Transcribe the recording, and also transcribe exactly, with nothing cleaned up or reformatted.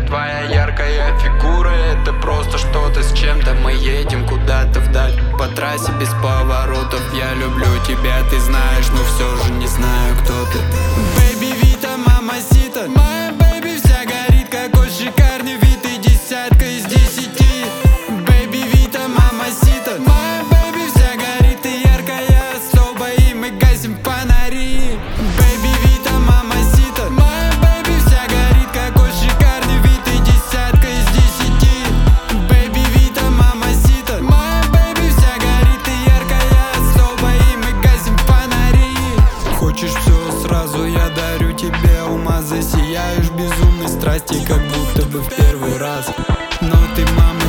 твоя яркая фигура, это просто что-то с чем-то. Мы едем куда-то вдаль, по трассе без поворотов. Я люблю тебя, ты знаешь, но все же не знаю, кто ты. Baby Vita, мамасита, моя baby вся горит, какой шикарный вид, и десятка из десяти. Baby Vita, мамасита, моя baby вся горит, и яркая особо, и мы гасим фонари. Baby Vita, мамасита, моя baby вся горит, какой шикарный вид, и десятка из десяти. Baby Vita, мамасита, моя baby вся горит, и яркая особо, и мы гасим фонари. Хочешь все сразу, я дарю тебе алмазы, сияешь безумной страсти, как будто бы в первый раз. Но ты, мама,